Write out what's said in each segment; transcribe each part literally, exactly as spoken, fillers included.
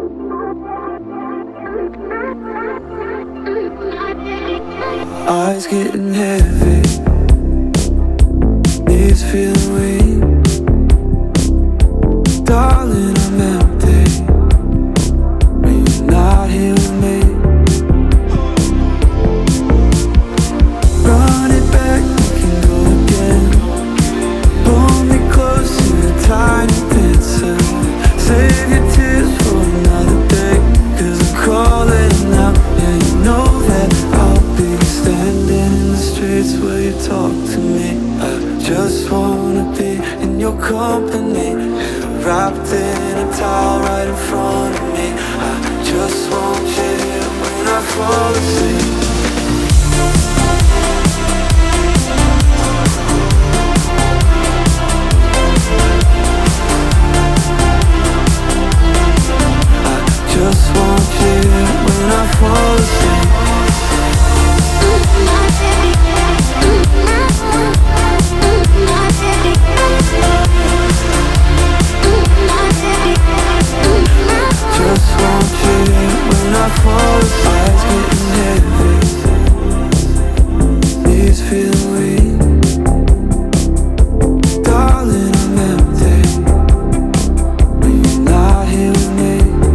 Eyes getting heavy, knees feeling weak. Darling, I'm empty when you're not here with me. Run it back, we can go again. Pull me close to a tiny dancer. Save your tears for another day, 'cause I'm calling out. Yeah, you know that I'll be standing in the streets where you talk to me. I just wanna be in your company, wrapped in a towel right in front of me. I just want you here when I fall asleep. Just want you here when I fall asleep. Just want you here when I fall asleep. Getting heavy, knees feeling weak. Darling, I'm empty when you're not here with me.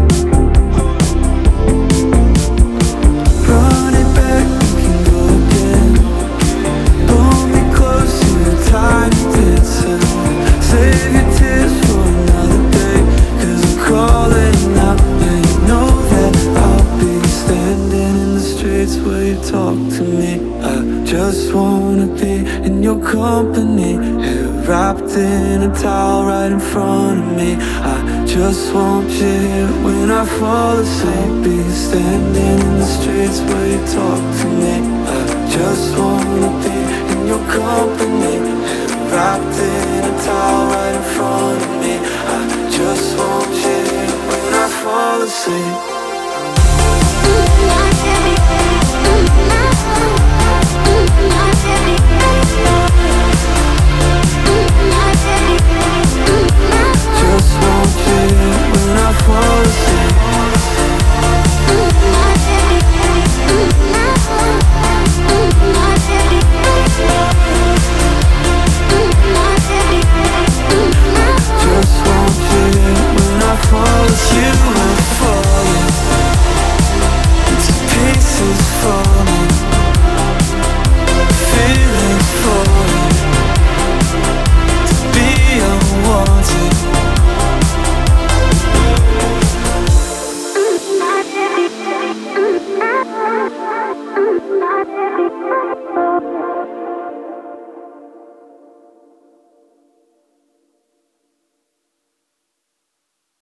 Run it back, we can go again. Pull me close to a tiny dancer. Save your tears for another day, 'cause I'm calling out. Yeah, you know that I'll be standing in the streets where you talk to me. I just wanna be in your company, hair wrapped in a towel right in front of me. I just want you here when I fall asleep. Be standing in the streets where you talk to me. I just wanna be in your company, hair wrapped in a towel right in front of me. I just want you here when I fall asleep.